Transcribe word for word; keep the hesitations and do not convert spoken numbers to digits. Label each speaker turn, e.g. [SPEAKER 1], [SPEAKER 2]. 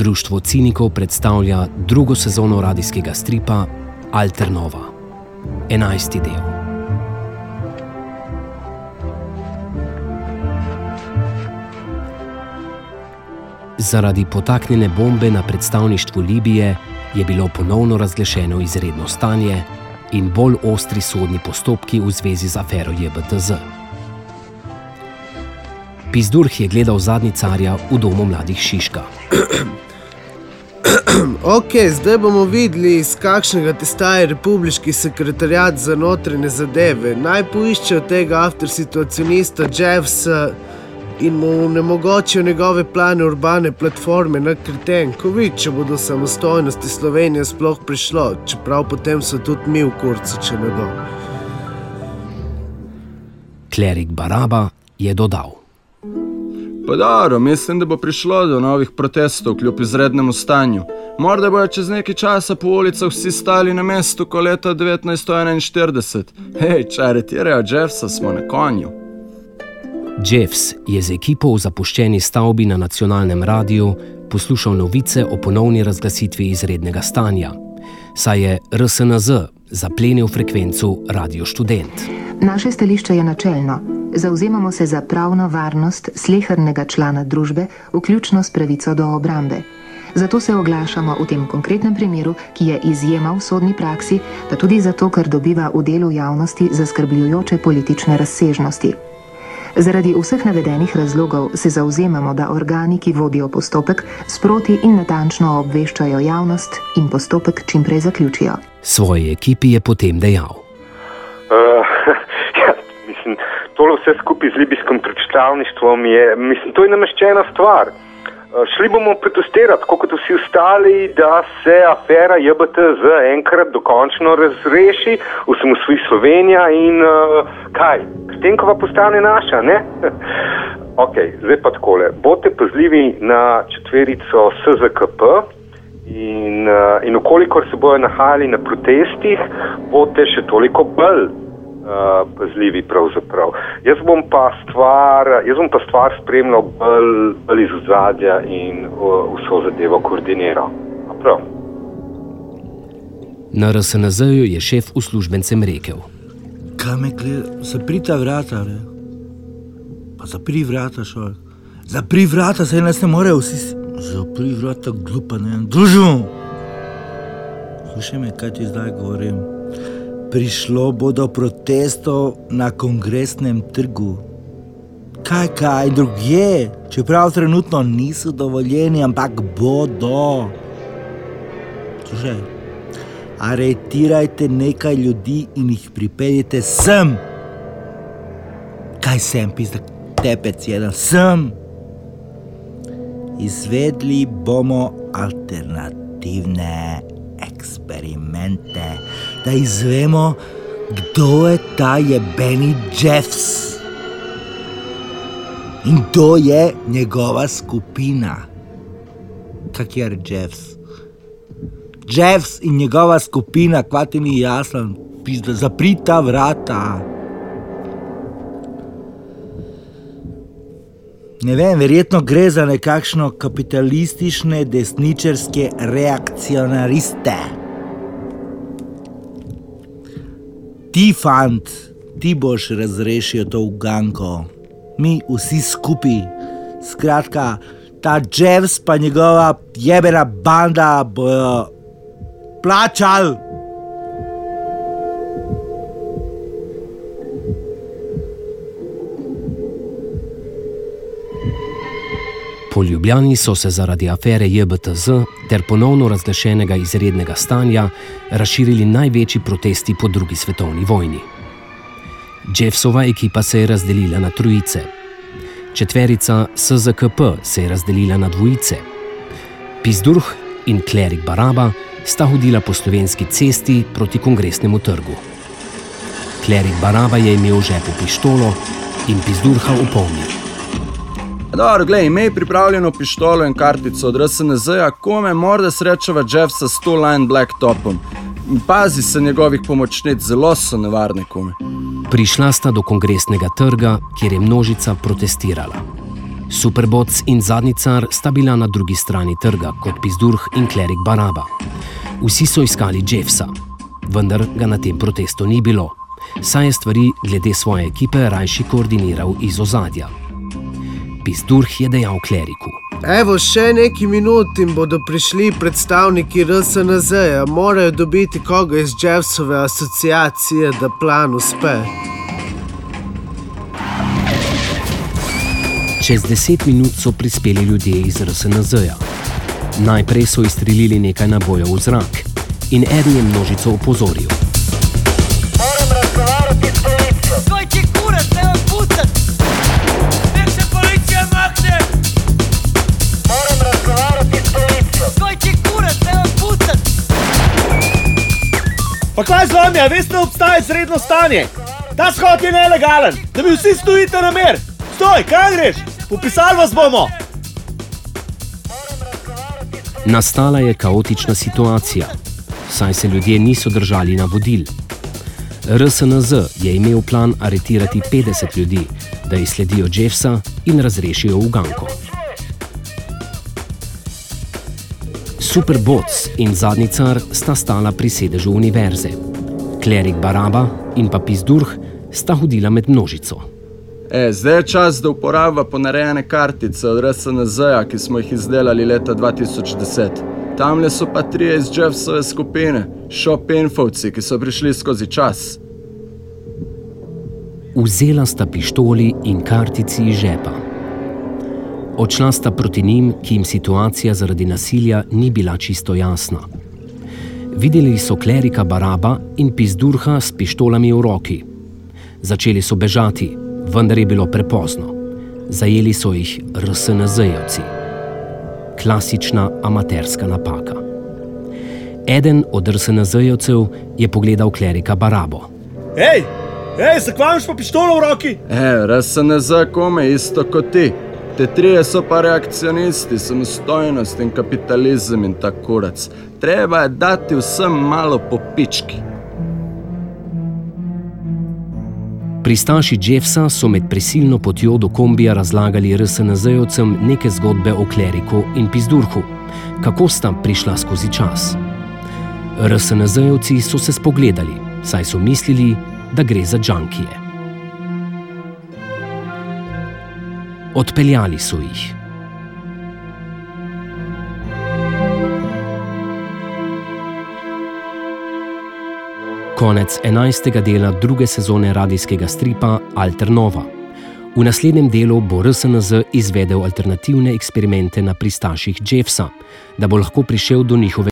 [SPEAKER 1] Društvo cinikov predstavlja drugo sezono radijskega stripa Alternova, enajsti del. Zaradi potaknjene bombe na predstavništvu Libije je bilo ponovno razglašeno izredno stanje in bolj ostri sodni postopki v zvezi z afero J B T Z. Pizdurh je gledal zadnji carja v domu mladih Šiška.
[SPEAKER 2] Ok, zdaj bomo videli, iz kakšnega testa je republiški sekretariat za notranje zadeve. Naj poiščejo tega aftersituacionista Jeffsa in mu onemogočijo njegove plane urbane platforme na Kretenkovi, če bo do samostojnosti Slovenije sploh prišlo, čeprav potem so tudi mi v kurcu, če ne bo.
[SPEAKER 1] Klerik Baraba je dodal.
[SPEAKER 3] Pa dobro, mislim, da bo prišlo do novih protestov kljub izrednemu stanju. Morda bojo čez nekaj časa po ulicah vsi stali na mestu, ko leta devetnajststo enainštirideset. Hej, če aretirajo Jeffsa, smo na konju.
[SPEAKER 1] Jeffs je z ekipo v zapuščeni stavbi na nacionalnem radiju poslušal novice o ponovni razglasitvi izrednega stanja, saj je R S N Z zaplenil frekvencu Radio Študent.
[SPEAKER 4] Naše stališče je načelno. Zavzemamo se za pravno varnost slehernega člana družbe, vključno s pravico do obrambe. Zato se oglašamo v tem konkretnem primeru, ki je izjema v sodni praksi, pa tudi zato, ker dobiva v delu javnosti zaskrbljujoče politične razsežnosti. Zaradi vseh navedenih razlogov se zavzemamo, da organi, ki vodijo postopek, sproti in natančno obveščajo javnost in postopek čimprej zaključijo.
[SPEAKER 1] Svoji ekipi je potem dejal.
[SPEAKER 5] Uh, ja, mislim, tole vse skupaj z libijskim predstavništvom je, mislim, to je nameščena stvar. Uh, šli bomo protestirati, tako kot vsi ostali, da se afera J B T Z enkrat dokončno razreši, osamosvoji Slovenija in uh, kaj? Kretenkova postane naša, ne? Ok, zdaj pa takole. Bote pazljivi na četverico S Z K P in, uh, in okolikor se bojo nahajali na protestih, bote še toliko bolj uh, pazljivi pravzaprav. Jaz bom pa stvar, jaz bom pa stvar spremljal bolj, bolj iz ozadja in uh, vso zadevo koordiniral. A prav?
[SPEAKER 1] Na R S N Z-ju je šef uslužbencem rekel.
[SPEAKER 6] Kaj me gleda? Zapri ta vrata, ne? Pa zapri vrata, šolek. Zapri vrata, saj nas ne morejo vsi... Zapri vrata, glupa, ne? Družimo! Slušaj me, kaj ti zdaj govorim. Prišlo bo do protestov na Kongresnem trgu. Kaj, kaj, drugje? Čeprav trenutno niso dovoljeni, ampak bodo. Slušaj. Aretirajte nekaj ljudi in jih pripeljete sem. Kaj sem, pizda, tepec jedan, sem. Izvedli bomo alternativne eksperimente, da izvemo, kdo je ta jebeni Jeffs in kdo je njegova skupina. Kak je Jeffs? Jeffs in njegova skupina, kva ti ni jasno, pizda, zapri ta vrata. Ne vem, verjetno gre za nekakšno kapitalistične desničarske reakcionariste. Ti, fant, ti boš razrešil to uganko. Mi vsi skupaj. Skratka, ta Jeffs pa njegova jebena banda bojo plačal.
[SPEAKER 1] Po Ljubljani so se zaradi afere J B T Z ter ponovno razglašenega izrednega stanja razširili največji protesti po drugi svetovni vojni. Jeffsova ekipa se je razdelila na trojice. Četverica S Z K P se je razdelila na dvojice. Pizdurh in Klerik Baraba sta hodila po Slovenski cesti proti Kongresnemu trgu. Klerik Baraba je imel v žepu pištolo in Pizdurha opomnil.
[SPEAKER 3] Dobro, glej, imej pripravljeno pištolo in kartico od R S N Z-ja, kome morda srečava Jeffsa s sto line blacktopom. In pazi se njegovih pomočnic, zelo so nevarne kome.
[SPEAKER 1] Prišla sta do Kongresnega trga, kjer je množica protestirala. Superboc in Zadnji car sta bila na drugi strani trga kot Pizdurh in klerik Baraba. Vsi so iskali Jeffsa, vendar ga na tem protestu ni bilo, saj je stvari glede svoje ekipe rajši koordiniral iz ozadja. Pizdurh je dejal kleriku:
[SPEAKER 2] Evo, še nekaj minut in bodo prišli predstavniki R S N Z-ja. Morajo dobiti koga iz Jeffsove asociacije, da plan uspe.
[SPEAKER 1] Čez deset minut so prispeli ljudje iz R S N Z-ja. Najprej so izstrelili nekaj nabojev v zrak in eden je množico opozoril.
[SPEAKER 7] Moram razgovarati s policijo. Tvoj ti kurac, ne vam pucat! Nek se policija makne! Moram razgovarati s policijo. Tvoj ti kurac, ne vam pucat!
[SPEAKER 8] Pa kaj z vami, a veste, da obstaja izredno stanje? Ta shod je nelegalen, da mi vsi stojite na mer. Stoj, kaj greš? Popisali vas bomo!
[SPEAKER 1] Nastala je kaotična situacija, saj se ljudje niso držali navodil. R S N Z je imel plan aretirati petdeset ljudi, da izsledijo Jeffsa in razrešijo uganko. Superboc in Zadnji car sta stala pri sedežu univerze. Klerik Baraba in pa Pizdurh sta hodila med množico.
[SPEAKER 3] E, zdaj je čas, da uporabva ponarejene kartice od R S N Z-ja, ki smo jih izdelali leta dva tisoč deset. Tamle so pa trije iz Jeffsove skupine, shop-infovci, ki so prišli skozi čas.
[SPEAKER 1] Vzela sta pištoli in kartici iz žepa. Odšla sta proti njim, ki jim situacija zaradi nasilja ni bila čisto jasna. Videli so klerika Baraba in Pizdurha s pištolami v roki. Začeli so bežati, vendar je bilo prepozno. Zajeli so jih R S N Z-jevci. Klasična amaterska napaka. Eden od R S N Z-jevcev je pogledal klerika Barabo.
[SPEAKER 8] Ej, ej, zakaj imaš pa pištolo v roki?
[SPEAKER 3] E, R S N Z kome isto kot ti. Te trije so pa reakcionisti, samostojnost in kapitalizem in tak kurac. Treba je dati vsem malo po pički.
[SPEAKER 1] Pristaši Jeffsa so med prisilno potjo do kombija razlagali R S N Z-jevcem neke zgodbe o kleriku in Pizdurhu, kako sta prišla skozi čas. R S N Z-jevci so se spogledali, saj so mislili, da gre za džankije. Odpeljali so jih. Konec enajstega dela druge sezone radijskega stripa Alternova. V naslednjem delu bo R S N Z izvedel alternativne eksperimente na pristaših Jeffsa, da bo lahko prišel do njihove